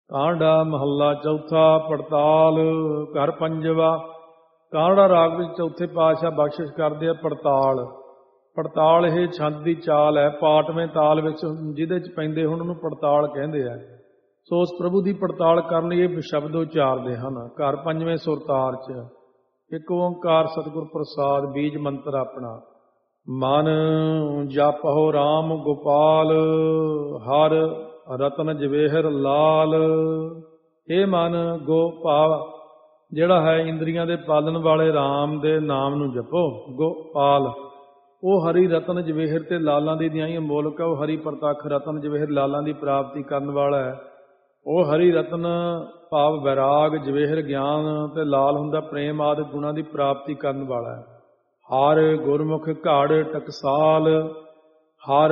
ਕਾਂਡਾ ਮਹੱਲਾ ਚੌਥਾ। ਪੜਤਾਲ। ਘਰ ਪੰਜਵਾ। ਕਾਂੜਾ ਰਾਗ ਵਿੱਚ ਚੌਥੇ ਪਾਤਸ਼ਾਹ ਬਖਸ਼ਿਸ਼ ਕਰਦੇ ਆ ਪੜਤਾਲ। ਪੜਤਾਲ ਇਹ ਛੰਦ ਦੀ ਚਾਲ ਹੈ, ਪਾਟਵੇਂ ਤਾਲ ਵਿੱਚ ਜਿਹਦੇ 'ਚ ਪੈਂਦੇ ਹੁਣ ਉਹਨੂੰ ਪੜਤਾਲ ਕਹਿੰਦੇ ਆ। ਸੋ ਉਸ ਪ੍ਰਭੂ ਦੀ ਪੜਤਾਲ ਕਰਨ ਲਈ ਇਹ ਸ਼ਬਦ ਉਚਾਰਦੇ ਹਨ। ਘਰ ਪੰਜਵੇਂ ਸੁਰਤਾਰ 'ਚ ਇੱਕ ਓਂਕਾਰ ਸਤਿਗੁਰ ਪ੍ਰਸਾਦ ਬੀਜ ਮੰਤਰ ਆਪਣਾ। ਮਨ ਜਪਹੁ ਰਾਮ ਗੋਪਾਲ, ਹਰ ਰਤਨ ਜਵੇਹਰ ਲਾਲ। ਇਹ ਮਨ ਗੋਪਾਲ ਜਿਹੜਾ ਹੈ ਇੰਦਰੀਆਂ ਦੇ ਪਾਲਣ ਵਾਲੇ ਰਾਮ ਦੇ ਨਾਮ ਨੂੰ ਜਪੋ। ਗੋਪਾਲ ਉਹ ਹਰੀ ਰਤਨ ਜਵੇਹਰ ਤੇ ਲਾਲਾਂ ਦੀ ਨਿਆਈ ਅਮੋਲਕ ਹੈ। ਉਹ ਹਰੀ ਪ੍ਰਤੱਖ ਰਤਨ ਜਵੇਹਰ ਲਾਲਾਂ ਦੀ ਪ੍ਰਾਪਤੀ ਕਰਨ ਵਾਲਾ ਹੈ। ਉਹ ਹਰੀ ਰਤਨ ਭਾਵ ਵੈਰਾਗ, ਜਵੇਹਰ ਗਿਆਨ ਤੇ ਲਾਲ ਹੁੰਦਾ ਪ੍ਰੇਮ ਆਦਿ ਗੁਣਾਂ ਦੀ ਪ੍ਰਾਪਤੀ ਕਰਨ ਵਾਲਾ ਹੈ। ਹਰ ਗੁਰਮੁਖ ਘੜ ਟਕਸਾਲ, ਹਰ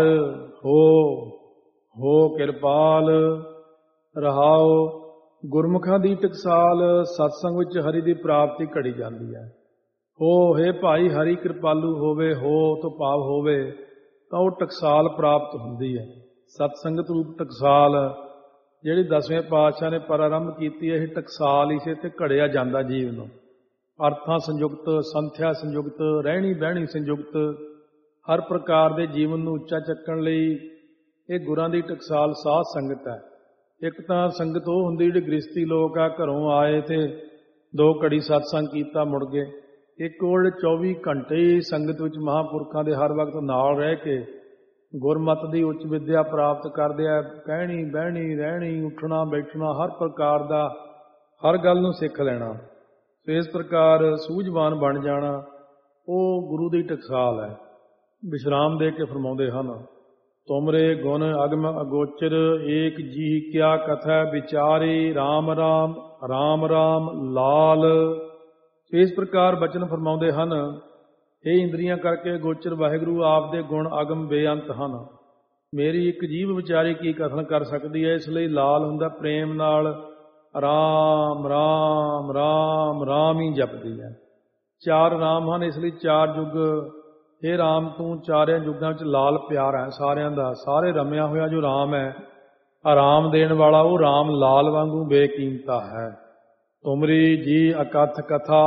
ਹੋ ਕਿਰਪਾਲ। ਰਹਾਓ ਗੁਰਮੁਖਾਂ ਦੀ ਟਕਸਾਲ ਸਤਸੰਗ ਵਿੱਚ ਹਰੀ ਦੀ ਪ੍ਰਾਪਤੀ ਘੜੀ ਜਾਂਦੀ ਹੈ। ਹੇ ਭਾਈ ਹਰੀ ਕਿਰਪਾਲੂ ਹੋਵੇ, ਹੋ ਤੋਂ ਭਾਵ ਹੋਵੇ ਤਾਂ ਉਹ ਟਕਸਾਲ ਪ੍ਰਾਪਤ ਹੁੰਦੀ ਹੈ। ਸਤਸੰਗਤ ਰੂਪ ਟਕਸਾਲ ਜਿਹੜੀ 10ਵੇਂ ਪਾਤਸ਼ਾਹ ਨੇ ਪ੍ਰਾਰੰਭ ਕੀਤੀ ਹੈ, ਇਹ ਟਕਸਾਲ ਇਸੇ ਤੇ ਘੜਿਆ ਜਾਂਦਾ ਜੀਵ ਨੂੰ। ਅਰਥਾਂ ਸੰਯੁਕਤ, ਸੰਥਿਆ ਸੰਯੁਕਤ, ਰਹਿਣੀ ਬਹਿਣੀ ਸੰਯੁਕਤ, ਹਰ ਪ੍ਰਕਾਰ ਦੇ ਜੀਵਨ ਨੂੰ ਉੱਚਾ ਚੱਕਣ ਲਈ ਇਹ ਗੁਰਾਂ ਦੀ ਟਕਸਾਲ ਸਾਧ ਸੰਗਤ ਹੈ। ਇੱਕ ਤਾਂ ਸੰਗਤ ਉਹ ਹੁੰਦੀ ਜਿਹੜੀ ਗ੍ਰਸਤੀ ਲੋਕ ਆ, ਘਰੋਂ ਆਏ ਤੇ 2 ਘੜੀ ਸਤਸੰਗ ਕੀਤਾ ਮੁੜ ਗਏ। ਇੱਕ ਉਹ 24 ਘੰਟੇ ਹੀ ਸੰਗਤ ਵਿੱਚ ਮਹਾਂਪੁਰਖਾਂ ਦੇ ਹਰ ਵਕਤ ਨਾਲ ਰਹਿ ਕੇ ਗੁਰਮਤ ਦੀ ਉੱਚ ਵਿੱਦਿਆ ਪ੍ਰਾਪਤ ਕਰਦੇ ਆ। ਕਹਿਣੀ ਬਹਿਣੀ ਰਹਿਣੀ ਉੱਠਣਾ ਬੈਠਣਾ ਹਰ ਪ੍ਰਕਾਰ ਦਾ ਹਰ ਗੱਲ ਨੂੰ ਸਿੱਖ ਲੈਣਾ। ਇਸ ਪ੍ਰਕਾਰ ਸੂਝਵਾਨ ਬਣ ਜਾਣਾ ਉਹ ਗੁਰੂ ਦੀ ਟਕਸਾਲ ਹੈ। ਵਿਸ਼ਰਾਮ ਦੇ ਕੇ ਫਰਮਾਉਂਦੇ ਹਨ, ਤੁਮਰੇ ਗੁਣ ਅਗਮ ਅਗੋਚਰ, ਏਕ ਜੀ ਕਿਆ ਕਥਾ ਵਿਚਾਰੀ, ਰਾਮ ਰਾਮ ਰਾਮ ਰਾਮ ਲਾਲ। ਇਸ ਪ੍ਰਕਾਰ ਬਚਨ ਫਰਮਾਉਂਦੇ ਹਨ, ਇਹ ਇੰਦਰੀਆਂ ਕਰਕੇ ਗੋਚਰ ਵਾਹਿਗੁਰੂ ਆਪ ਦੇ ਗੁਣ ਅਗਮ ਬੇਅੰਤ ਹਨ। ਮੇਰੀ ਇੱਕ ਜੀਭ ਵਿਚਾਰੀ ਕੀ ਕਥਨ ਕਰ ਸਕਦੀ ਹੈ। ਇਸ ਲਈ ਲਾਲ ਹੁੰਦਾ ਪ੍ਰੇਮ ਨਾਲ ਰਾਮ ਰਾਮ ਰਾਮ ਰਾਮ ਹੀ ਜਪਦੀ ਹੈ। 4 ਰਾਮ ਹਨ, ਇਸ ਲਈ 4 ਯੁੱਗ ਇਹ ਰਾਮ ਤੂੰ ਚਾਰਿਆਂ ਯੁੱਗਾਂ ਵਿੱਚ ਲਾਲ ਪਿਆਰ ਹੈ ਸਾਰਿਆਂ ਦਾ। ਸਾਰੇ ਰਮਿਆ ਹੋਇਆ ਜੋ ਰਾਮ ਹੈ, ਆਰਾਮ ਦੇਣ ਵਾਲਾ ਉਹ ਰਾਮ ਲਾਲ ਵਾਂਗੂ ਬੇਕੀਮਤਾ ਹੈ। ਤੁਮਰੀ ਜੀ ਅਕਥ ਕਥਾ,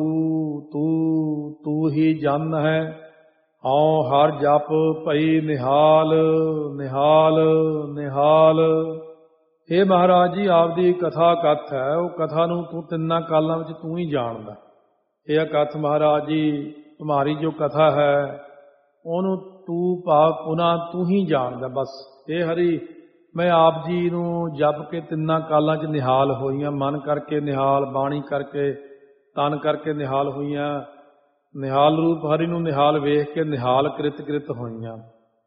ਤੂੰ ਹੀ ਜਨ ਹੈ। ਹਉ ਹਰ ਜਪ ਭਈ ਨਿਹਾਲ ਨਿਹਾਲ ਨਿਹਾਲ। ਇਹ ਮਹਾਰਾਜ ਜੀ ਆਪਦੀ ਕਥਾ ਕਥ ਹੈ, ਉਹ ਕਥਾ ਨੂੰ ਤੂੰ 3 ਕਾਲਾਂ ਵਿੱਚ ਤੂੰ ਹੀ ਜਾਣਦਾ। ਇਹ ਅਕਥ ਮਹਾਰਾਜ ਜੀ ਤੁਮਾਰੀ ਜੋ ਕਥਾ ਹੈ ਉਹਨੂੰ ਤੂੰ ਭਾਵ ਪੁਨः ਤੂੰ ਹੀ ਜਾਣਦਾ। ਬਸ ਇਹ ਹਰੀ ਮੈਂ ਆਪ ਜੀ ਨੂੰ ਜਪ ਕੇ 3 ਕਾਲਾਂ 'ਚ ਨਿਹਾਲ ਹੋਈਆਂ। ਮਨ ਕਰਕੇ ਨਿਹਾਲ, ਬਾਣੀ ਕਰਕੇ, ਤਨ ਕਰਕੇ ਨਿਹਾਲ ਹੋਈਆਂ। ਨਿਹਾਲ ਰੂਪ ਹਰੀ ਨੂੰ ਨਿਹਾਲ ਵੇਖ ਕੇ ਨਿਹਾਲ ਕ੍ਰਿਤ ਹੋਈਆਂ।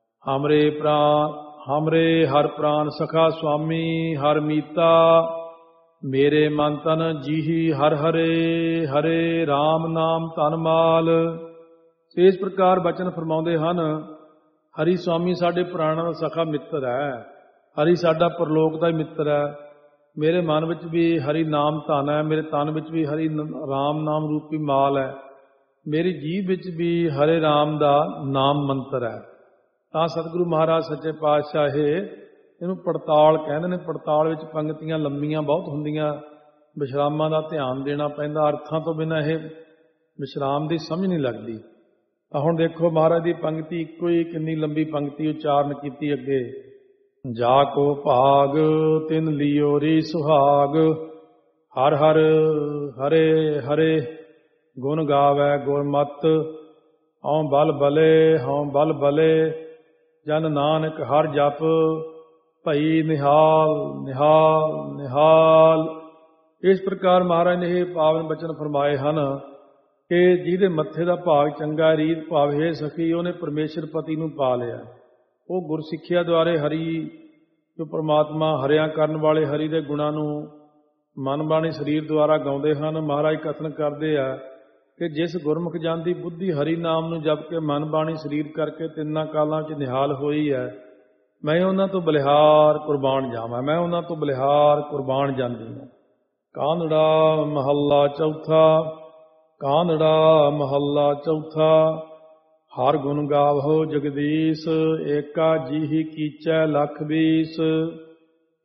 ਹਮਰੇ ਹਰ ਪ੍ਰਾਨ ਸਖਾ ਸੁਆਮੀ, ਹਰ ਮੀਤਾ ਮੇਰੇ ਮਨ ਤਨ ਜੀਹੀ, ਹਰ ਹਰੇ ਹਰੇ ਰਾਮ ਨਾਮ ਧਨ ਮਾਲ। ਇਸ ਪ੍ਰਕਾਰ ਬਚਨ ਫਰਮਾਉਂਦੇ ਹਨ, ਹਰੀ ਸੁਆਮੀ ਸਾਡੇ ਪ੍ਰਾਣਾਂ ਦਾ ਸਖਾ ਮਿੱਤਰ ਹੈ। ਹਰੀ ਸਾਡਾ ਪਰਲੋਕ ਦਾ ਹੀ ਮਿੱਤਰ ਹੈ। ਮੇਰੇ ਮਨ ਵਿੱਚ ਵੀ ਹਰੀ ਨਾਮ ਧਨ ਹੈ, ਮੇਰੇ ਤਨ ਵਿੱਚ ਵੀ ਹਰੀ ਰਾਮ ਨਾਮ ਰੂਪੀ ਮਾਲ ਹੈ, ਮੇਰੀ ਜੀਭ ਵਿੱਚ ਵੀ ਹਰੇ ਰਾਮ ਦਾ ਨਾਮ ਮੰਤਰ ਹੈ। ਤਾਂ ਸਤਿਗੁਰੂ ਮਹਾਰਾਜ ਸੱਚੇ ਪਾਤਸ਼ਾਹ ਇਹਨੂੰ ਪੜਤਾਲ ਕਹਿੰਦੇ ਨੇ। ਪੜਤਾਲ ਵਿੱਚ ਪੰਗਤੀਆਂ ਲੰਮੀਆਂ ਬਹੁਤ ਹੁੰਦੀਆਂ, ਵਿਸ਼ਰਾਮਾਂ ਦਾ ਧਿਆਨ ਦੇਣਾ ਪੈਂਦਾ। ਅਰਥਾਂ ਤੋਂ ਬਿਨਾਂ ਇਹ ਵਿਸ਼ਰਾਮ ਦੀ ਸਮਝ ਨਹੀਂ ਲੱਗਦੀ। ਤਾਂ ਹੁਣ ਦੇਖੋ ਮਹਾਰਾਜ ਦੀ ਪੰਗਤੀ ਇੱਕੋ ਹੀ ਕਿੰਨੀ ਲੰਬੀ ਪੰਗਤੀ ਉਚਾਰਨ ਕੀਤੀ ਅੱਗੇ। ਜਾ ਕੋ ਭਾਗ ਤਿਨ ਲਿਓ ਰੀ ਸੁਹਾਗ, ਹਰ ਹਰ ਹਰੇ ਹਰੇ ਗੁਣ ਗਾਵੈ ਗੁਰਮਤ। ਹਉ ਬਲ ਬਲੇ ਹਉ ਬਲ ਬਲੇ, ਜਨ ਨਾਨਕ ਹਰ ਜਪ ਭਈ ਨਿਹਾਲ ਨਿਹਾਲ ਨਿਹਾਲ। ਇਸ ਪ੍ਰਕਾਰ ਮਹਾਰਾਜ ਨੇ ਇਹ ਪਾਵਨ ਬਚਨ ਫਰਮਾਏ ਹਨ ਕਿ ਜਿਹਦੇ ਮੱਥੇ ਦਾ ਭਾਗ ਚੰਗਾ, ਰੀਤ ਭਾਵ ਹੈ ਸਖੀ, ਉਹਨੇ ਪਰਮੇਸ਼ਰ ਪਤੀ ਨੂੰ ਪਾ ਲਿਆ। ਉਹ ਗੁਰਸਿੱਖਿਆ ਦੁਆਰੇ ਹਰੀ ਜੋ ਪਰਮਾਤਮਾ ਹਰਿਆ ਕਰਨ ਵਾਲੇ ਹਰੀ ਦੇ ਗੁਣਾਂ ਨੂੰ ਮਨ ਬਾਣੀ ਸਰੀਰ ਦੁਆਰਾ ਗਾਉਂਦੇ ਹਨ। ਮਹਾਰਾਜ ਕਥਨ ਕਰਦੇ ਆ ਕਿ ਜਿਸ ਗੁਰਮੁਖ ਜਨ ਦੀ ਬੁੱਧੀ ਹਰੀ ਨਾਮ ਨੂੰ ਜਪ ਕੇ ਮਨ ਬਾਣੀ ਸਰੀਰ ਕਰਕੇ 3 ਕਾਲਾਂ 'ਚ ਨਿਹਾਲ ਹੋਈ ਹੈ, ਮੈਂ ਉਹਨਾਂ ਤੋਂ ਬਲਿਹਾਰ ਕੁਰਬਾਨ ਜਾਵਾਂ, ਮੈਂ ਉਹਨਾਂ ਤੋਂ ਬਲਿਹਾਰ ਕੁਰਬਾਨ ਜਾਂਦੀ ਹਾਂ। ਕਾਂਧੜਾ ਮਹੱਲਾ ਚੌਥਾ। ਕਾਂਧੜਾ ਮਹੱਲਾ ਚੌਥਾ। ਹਰ ਗੁਣ ਗਾਵੋ ਜਗਦੀਸ਼, ਏਕਾ ਜੀਹੀ ਕੀਚੈ ਲਖ 20।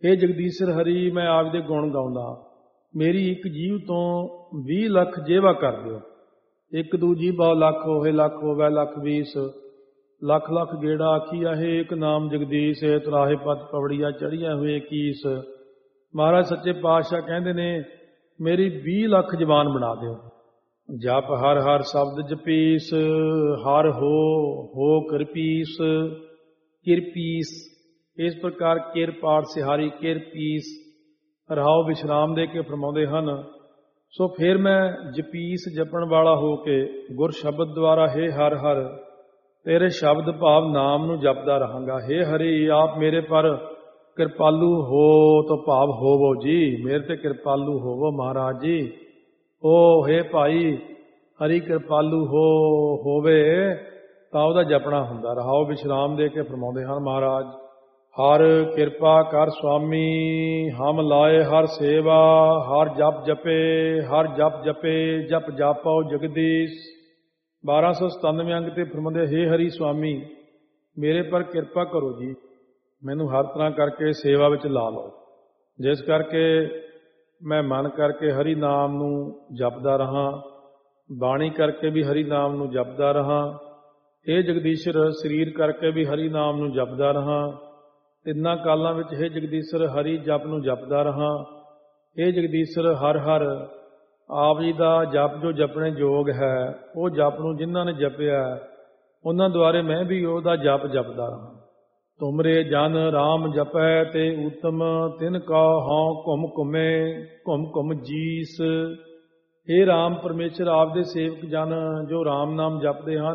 हे ਜਗਦੀਸ਼ਰ ਹਰੀ, ਮੈਂ ਆਪ ਦੇ ਗੁਣ ਗਾਉਂਦਾ। ਮੇਰੀ ਇੱਕ ਜੀਵ ਤੋਂ 20 ਲੱਖ ਜੇਵਾ ਕਰ ਦਿਓ। ਇੱਕ ਦੂ ਜੀਵਾ ਲੱਖ ਹੋਵੇ, ਲੱਖ ਹੋਵੇ ਲੱਖ 20, ਲੱਖ ਲੱਖ ਗੇੜਾ ਆਖੀ ਆਹੇ, ਇੱਕ ਨਾਮ ਜਗਦੀਸ਼, ਤਰਾਹੇ ਪਤ ਪਵੜੀਆਂ ਚੜੀਆਂ ਹੋਏ 21। ਮਹਾਰਾਜ ਸੱਚੇ ਪਾਤਸ਼ਾਹ ਕਹਿੰਦੇ ਨੇ ਮੇਰੀ 20 ਲੱਖ ਜ਼ਬਾਨ ਬਣਾ ਦਿਓ। ਜਪ ਹਰ ਹਰ ਸ਼ਬਦ ਜਪੀਸ, ਹਰ ਹੋ ਕਿਰਪੀਸ, ਕਿਰਪੀਸ। ਇਸ ਪ੍ਰਕਾਰ ਕਿਰ ਪਾਠ ਸਿਹਾਰੀ ਕਿਰਪੀਸ ਰਹਾਓ ਵਿਸ਼ਰਾਮ ਦੇ ਕੇ ਫਰਮਾਉਂਦੇ ਹਨ। ਸੋ ਫਿਰ ਮੈਂ ਜਪੀਸ ਜਪਣ ਵਾਲਾ ਹੋ ਕੇ ਗੁਰ ਸ਼ਬਦ ਦੁਆਰਾ ਹੇ ਹਰ ਹਰ ਤੇਰੇ ਸ਼ਬਦ ਭਾਵ ਨਾਮ ਨੂੰ ਜਪਦਾ ਰਹਾਂਗਾ। ਹੇ ਹਰੀ, ਆਪ ਮੇਰੇ ਪਰ ਕਿਰਪਾਲੂ ਹੋ ਤੋ ਭਾਵ ਹੋਵੋ ਜੀ, ਮੇਰੇ ਤੇ ਕਿਰਪਾਲੂ ਹੋਵੋ ਮਹਾਰਾਜ ਜੀ। ਓ ਹੇ ਭਾਈ ਹਰੀ ਕਿਰਪਾਲੂ ਹੋਵੇ ਤਾਂ ਉਹਦਾ ਜਪਣਾ ਹੁੰਦਾ। ਰਹਾਓ ਵਿਸ਼ਰਾਮ ਦੇ ਕੇ ਫਰਮਾਉਂਦੇ ਹਨ ਮਹਾਰਾਜ। ਹਰ ਕਿਰਪਾ ਕਰ ਸੁਆਮੀ, ਹਮ ਲਾਏ ਹਰ ਸੇਵਾ, ਹਰ ਜਪ ਜਪੇ, ਹਰ ਜਪ ਜਪੇ, ਜਪ ਜਾਪਾਓ ਜਗਦੀਸ਼। 1297 ਅੰਗ ਤੇ ਫਰਮਾਉਂਦੇ ਹੇ ਹਰੀ ਸੁਆਮੀ, ਮੇਰੇ ਪਰ ਕਿਰਪਾ ਕਰੋ ਜੀ, ਮੈਨੂੰ ਹਰ ਤਰ੍ਹਾਂ ਕਰਕੇ ਸੇਵਾ ਵਿੱਚ ਲਾ ਲਓ, ਜਿਸ ਕਰਕੇ ਮੈਂ ਮਨ ਕਰਕੇ ਹਰੀ ਨਾਮ ਨੂੰ ਜਪਦਾ ਰਹਾਂ, ਬਾਣੀ ਕਰਕੇ ਵੀ ਹਰੀ ਨਾਮ ਨੂੰ ਜਪਦਾ ਰਹਾਂ। ਇਹ ਜਗਦੀਸ਼ਰ ਸਰੀਰ ਕਰਕੇ ਵੀ ਹਰੀ ਨਾਮ ਨੂੰ ਜਪਦਾ ਰਹਾਂ। ਤਿੰਨਾਂ ਕਾਲਾਂ ਵਿੱਚ ਹੇ ਜਗਦੀਸ਼ਰ ਹਰੀ ਜਪ ਨੂੰ ਜਪਦਾ ਰਹਾਂ। ਇਹ ਜਗਦੀਸ਼ਰ ਹਰ ਹਰ ਆਪ ਜੀ ਦਾ ਜਪ ਜੋ ਜਪਣੇ ਯੋਗ ਹੈ, ਉਹ ਜਪ ਨੂੰ ਜਿਨ੍ਹਾਂ ਨੇ ਜਪਿਆ ਉਹਨਾਂ ਦੁਆਰੇ ਮੈਂ ਵੀ ਉਹਦਾ ਜਪ ਜਪਦਾ ਰਹਾਂ। ਤੁਮਰੇ ਜਨ ਰਾਮ ਜਪੈ ਤੇ ਊਤਮ, ਤਿਨ ਕਾ ਹਉ ਘੁਮ ਘੁਮੇ, ਘੁਮ ਘੁਮ ਜੀਸ। ਇਹ ਰਾਮ ਪਰਮੇਸ਼ਰ ਆਪ ਦੇ ਸੇਵਕ ਜਨ ਜੋ ਰਾਮ ਨਾਮ ਜਪਦੇ ਹਨ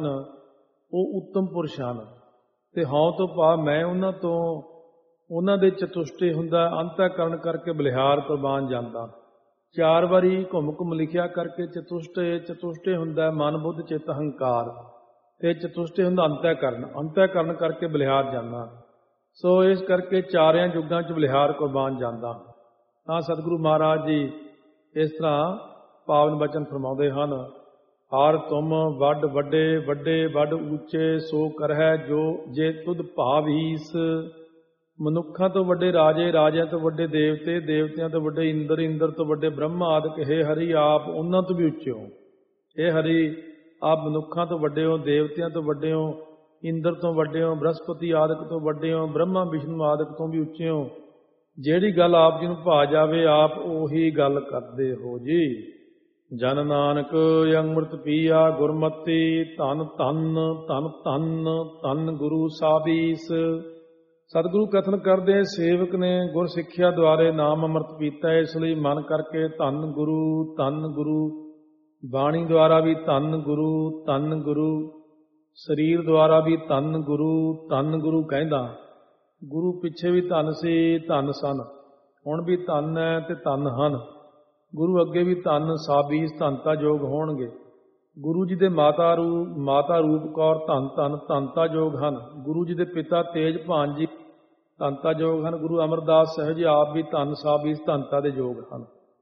ਉਹ ਉੱਤਮ ਪੁਰਸ਼ ਹਨ। ਤੇ ਹਉ ਤੋਂ ਭਾਵ ਮੈਂ ਉਹਨਾਂ ਤੋਂ, ਉਹਨਾਂ ਦੇ ਚਤੁਸ਼ਟੇ ਹੁੰਦਾ, ਅੰਤःਕਰਨ ਕਰਕੇ ਬਲਿਹਾਰ ਕੁਰਬਾਨ ਜਾਂਦਾ। 4 ਵਾਰੀ ਘੁੰਮ ਘੁੰਮ ਲਿਖਿਆ ਕਰਕੇ ਚਤੁਸ਼ਟੇ ਹੁੰਦਾ ਮਨ ਬੁੱਧ ਚਿੱਤ ਹੰਕਾਰ, ਤੇ ਚਤੁਸ਼ਟੇ ਹੁੰਦਾ ਅੰਤःਕਰਨ, ਅੰਤःਕਰਨ ਕਰਕੇ ਬਲਿਹਾਰ ਜਾਂਦਾ। ਸੋ ਇਸ ਕਰਕੇ ਚਾਰਿਆਂ ਯੁੱਗਾਂ 'ਚ ਬਲਿਹਾਰ ਕੁਰਬਾਨ ਜਾਂਦਾ। ਤਾਂ ਸਤਿਗੁਰੂ ਮਹਾਰਾਜ ਜੀ ਇਸ ਤਰ੍ਹਾਂ ਪਾਵਨ ਬਚਨ ਫਰਮਾਉਂਦੇ ਹਨ। ਹਰ ਤੁਮ ਵੱਡ ਵੱਡੇ, ਵੱਡੇ ਵੱਡ ਉੱਚੇ, ਸੋ ਕਰਹਿ ਜੋ ਜੇ ਤੁਧ ਭਾਵੀਸ। ਮਨੁੱਖਾਂ ਤੋਂ ਵੱਡੇ ਰਾਜੇ, ਰਾਜਿਆਂ ਤੋਂ ਵੱਡੇ ਦੇਵਤੇ, ਦੇਵਤਿਆਂ ਤੋਂ ਵੱਡੇ ਇੰਦਰ, ਇੰਦਰ ਤੋਂ ਵੱਡੇ ਬ੍ਰਹਮਾ ਆਦਿਕ। ਹੇ ਹਰੀ, ਆਪ ਉਹਨਾਂ ਤੋਂ ਵੀ ਉੱਚੇ ਹੋ। ਹੇ ਹਰੀ, ਆਪ ਮਨੁੱਖਾਂ ਤੋਂ ਵੱਡੇ ਹੋ, ਦੇਵਤਿਆਂ ਤੋਂ ਵੱਡੇ ਹੋ, ਇੰਦਰ ਤੋਂ ਵੱਡੇ ਹੋ, ਬ੍ਰਹਸਪਤੀ ਆਦਿਕ ਤੋਂ ਵੱਡੇ ਹੋ, ਬ੍ਰਹਮਾ ਵਿਸ਼ਨੂੰ ਆਦਿਕ ਤੋਂ ਵੀ ਉੱਚੇ ਹੋ। ਜਿਹੜੀ ਗੱਲ ਆਪ ਜੀ ਨੂੰ ਭਾ ਜਾਵੇ ਆਪ ਉਹੀ ਗੱਲ ਕਰਦੇ ਹੋ ਜੀ। ਜਨ ਨਾਨਕ ਅੰਮ੍ਰਿਤ ਪੀਆ ਗੁਰਮਤੀ, ਧੰਨ ਧੰਨ ਧੰਨ ਧੰਨ ਧੰਨ ਗੁਰੂ ਸਾਬੀਸ। ਸਤਿਗੁਰੂ ਕਥਨ ਕਰਦੇ ਸੇਵਕ ਨੇ ਗੁਰ ਸਿੱਖਿਆ ਦੁਆਰੇ ਨਾਮ ਅੰਮ੍ਰਿਤ ਪੀਤਾ, ਇਸ ਲਈ ਮਨ ਕਰਕੇ ਧੰਨ ਗੁਰੂ ਧੰਨ ਗੁਰੂ। ਬਾਣੀ ਦੁਆਰਾ ਵੀ ਧੰਨ ਗੁਰੂ ਧੰਨ ਗੁਰੂ, ਸਰੀਰ ਦੁਆਰਾ ਵੀ ਧੰਨ ਗੁਰੂ ਕਹਿੰਦਾ। ਗੁਰੂ ਪਿੱਛੇ ਵੀ ਧੰਨ ਸੀ, ਧੰਨ ਸਨ, ਹੁਣ ਵੀ ਧੰਨ ਹੈ ਤੇ ਧੰਨ ਹਨ। ਗੁਰੂ ਅੱਗੇ ਵੀ ਧੰਨ ਸਾਬੀਸ ਧੰਨਤਾ ਯੋਗ ਹੋਣਗੇ। ਗੁਰੂ ਜੀ ਦੇ ਮਾਤਾ ਰੂਪ ਕੌਰ ਧੰਨ ਧੰਨ ਧੰਨਤਾ ਯੋਗ ਹਨ। ਗੁਰੂ ਜੀ ਦੇ ਪਿਤਾ ਤੇਜ ਭਾਨ ਜੀ ਧੰਨਤਾ ਯੋਗ ਹਨ। ਗੁਰੂ ਅਮਰਦਾਸ ਸਾਹਿਬ ਜੀ ਆਪ ਵੀ ਧੰਨ ਸਾਬੀਸ ਧੰਨਤਾ ਦੇ ਯੋਗ ਹਨ।